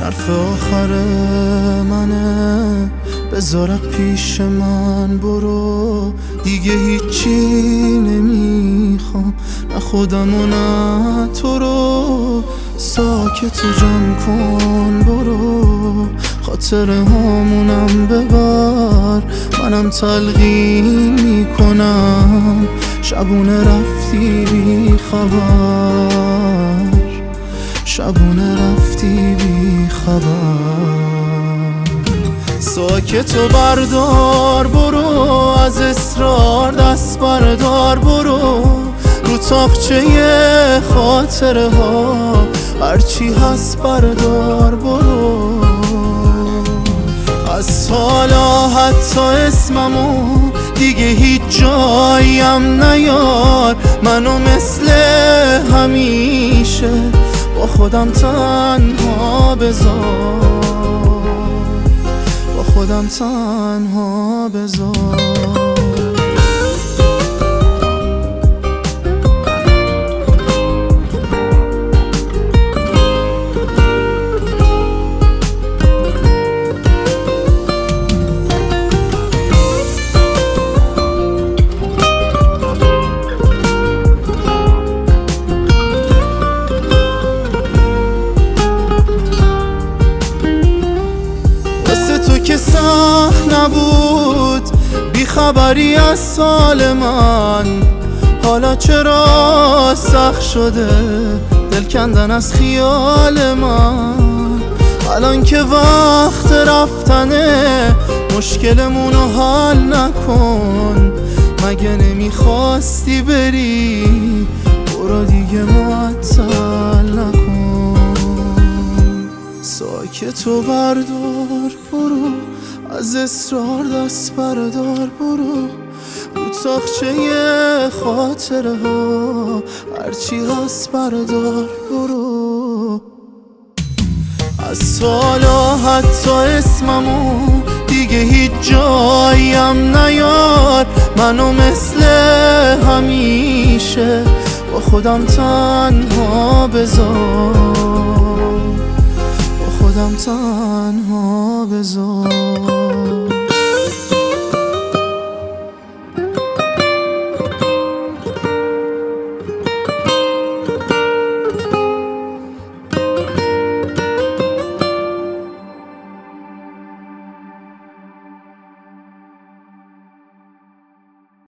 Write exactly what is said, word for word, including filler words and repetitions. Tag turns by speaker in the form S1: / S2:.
S1: حرف آخر منه، بذار پیش من برو، دیگه هیچی نمیخوام، نه خودم و نه تو رو. ساکت و جمع کن برو، خاطر هامونم ببر، منم تلقین میکنم، شبونه رفتی بی خبر، شبونه رفتی بی خبر. ساکت و بردار برو، از اصرار دست بردار برو، رو تاقچه خاطره ها هرچی هست بردار برو. از حالا حتی اسممو دیگه هیچ جاییم نیار، منو مثل همیشه با خودم تنها بذار، با خودم تنها بذار. که سخت نبود بی خبری از حال من، حالا چرا سخت شده دل کندن از خیال من؟ الان که وقت رفتنه مشکلمونو حل نکن، مگه نمیخواستی بری؟ برو دیگه معطل نکن. ساکت و بردار برو، از اصرار دست بردار برو، رو تاقچه خاطره ها هرچی هست بردار برو. از حالا حتی اسممو دیگه هیچ جاییم نیار، منو مثل همیشه با خودم تنها بذار، خودم تنها بذار.